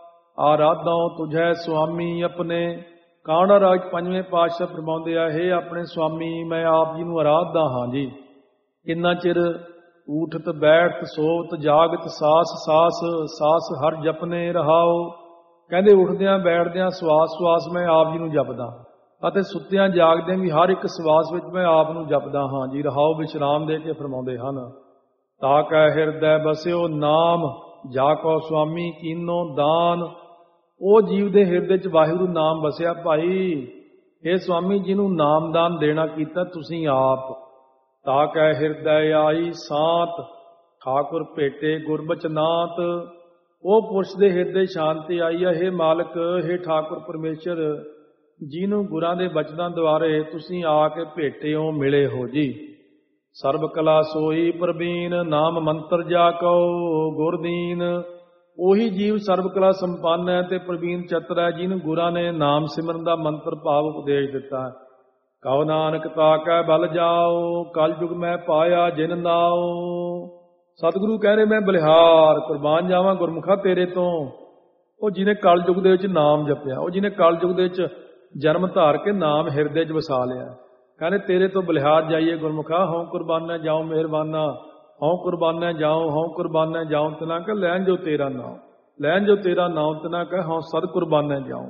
ਆਰਾਧਾਂ ਤੁਝੈ ਸੁਆਮੀ ਆਪਣੇ। ਕਾਂਡਾ ਰਾਗ 5ਵੇਂ ਪਾਤਸ਼ਾਹ ਫਰਮਾਉਂਦੇ ਆ, ਹੇ ਆਪਣੇ ਸੁਆਮੀ, ਮੈਂ ਆਪ ਜੀ ਨੂੰ ਆਰਾਧਦਾ ਹਾਂ ਜੀ। ਕਿੰਨਾ ਚਿਰ ਊਠਤ ਬੈਠਤ ਸੋਵਤ ਜਾਗਤ ਸਾਸ ਸਾਸ, ਸਾਸ ਹਰ ਜਪਨੇ ਰਹਾਓ। ਕਹਿੰਦੇ ਉੱਠਦਿਆਂ ਬੈਠਦਿਆਂ ਸਵਾਸ ਸਵਾਸ ਮੈਂ ਆਪ ਜੀ ਨੂੰ ਜਪਦਾ, ਅਤੇ ਸੁੱਤਿਆਂ ਜਾਗਦਿਆਂ ਵੀ ਹਰ ਇੱਕ ਸਵਾਸ ਵਿੱਚ ਮੈਂ ਆਪ ਨੂੰ ਜਪਦਾ ਹਾਂ ਜੀ। ਰਹਾਉ ਵਿਸ਼ਰਾਮ ਦੇ ਕੇ ਫਰਮਾਉਂਦੇ ਹਨ, ਤਾ ਕੈ ਹਿਰਦੈ ਬਸਿਓ ਨਾਮ, ਜਾ ਕੋ ਸੁਆਮੀ ਕੀਨੋ ਦਾਨ। ਉਹ ਜੀਵ ਦੇ ਹਿਰਦੇ 'ਚ ਵਾਹਿਗੁਰੂ ਨਾਮ ਵਸਿਆ ਭਾਈ। ਇਹ ਸੁਆਮੀ ਜਿਹਨੂੰ ਨਾਮਦਾਨ ਦੇਣਾ ਕੀਤਾ ਤੁਸੀਂ ਆਪ। ਤਾ ਕੈ ਹਿਰਦੈ ਆਈ ਸਾਤ, ਠਾਕੁਰ ਭੇਟੇ ਗੁਰਬਚਨਾਤ। ਉਹ ਪੁਰਸ਼ ਦੇ ਹਿਰਦੇ ਸ਼ਾਂਤੀ ਆਈ ਹੈ। ਹੇ ਮਾਲਕ, ਹੇ ਠਾਕੁਰ ਪਰਮੇਸ਼ਰ, ਜਿਹਨੂੰ ਗੁਰਾਂ ਦੇ ਬਚਨਾਂ ਦੁਆਰੇ ਤੁਸੀਂ ਆ ਕੇ ਭੇਟੇ ਹੋ, ਮਿਲੇ ਹੋ ਜੀ। ਸਰਬ ਕਲਾ ਸੋਈ ਪ੍ਰਬੀਨ, ਨਾਮ ਮੰਤਰ ਜਾ ਕਉ ਗੁਰਦੀਨ। ਉਹੀ ਜੀਵ ਸਰਬ ਕਲਾ ਸੰਪੰਨ ਹੈ ਤੇ ਪ੍ਰਵੀਨ ਚਤਰ ਹੈ, ਜਿਹਨੂੰ ਗੁਰਾਂ ਨੇ ਨਾਮ ਸਿਮਰਨ ਦਾ ਮੰਤਰ ਭਾਵ ਉਪਦੇਸ਼ ਦਿੱਤਾ। ਕਉ ਨਾਨਕ ਤਾਕੈ ਬਲ ਜਾਓ, ਕਲ ਯੁਗ ਮੈਂ ਪਾਇਆ ਜਿਨ ਨਾਉ। ਸਤਿਗੁਰੂ ਕਹਿ ਰਹੇ, ਮੈਂ ਬਲਿਹਾਰ ਕੁਰਬਾਨ ਜਾਵਾਂ ਗੁਰਮੁਖਾ ਤੇਰੇ ਤੋਂ। ਉਹ ਜਿਹਨੇ ਕਲ ਯੁਗ ਦੇ ਵਿੱਚ ਨਾਮ ਜਪਿਆ, ਉਹ ਜਿਹਨੇ ਕਲ ਯੁਗ ਦੇ ਵਿੱਚ ਜਨਮ ਧਾਰ ਕੇ ਨਾਮ ਹਿਰਦੇ 'ਚ ਵਸਾ ਲਿਆ। ਕਹਿੰਦੇ ਤੇਰੇ ਤੋਂ ਬਲਿਹਾਰ ਜਾਈਏ ਗੁਰਮੁਖਾ, ਹਉ ਕੁਰਬਾਨਾ ਜਾਉ ਮਿਹਰਬਾਨਾ, ਹਉ ਕੁਰਬਾਨਾ ਜਾਉ, ਹਉ ਕੁਰਬਾਨਾ ਜਾਉ ਤਿਨਾ ਕਹ ਲੈਣ ਜੋ ਤੇਰਾ ਨਾਮ, ਲੈਣ ਜੋ ਤੇਰਾ ਨਾਮ ਤਿਨਾ ਕਹ ਹਉ ਸਦ ਕੁਰਬਾਨਾ ਜਾਉ।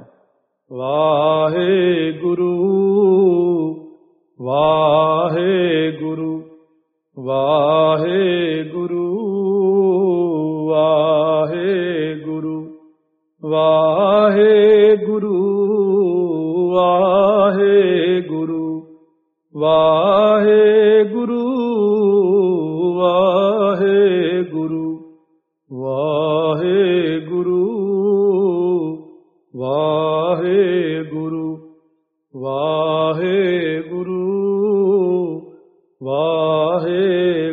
ਵਾਹਿਗੁਰੂ ਵਾਹਿਗੁਰੂ ਵਾਹਿਗੁਰੂ ਵਾਹਿਗੁਰੂ ਵਾਹਿਗੁਰੂ ਵਾਹਿਗੁਰੂ ਵਾਹਿਗੁਰੂ ਵਾਹਿਗੁਰੂ ਵਾਹਿਗੁਰੂ ਵਾਹਿਗੁਰੂ ਵਾਹਿਗੁਰੂ ਵਾਹਿਗੁਰੂ।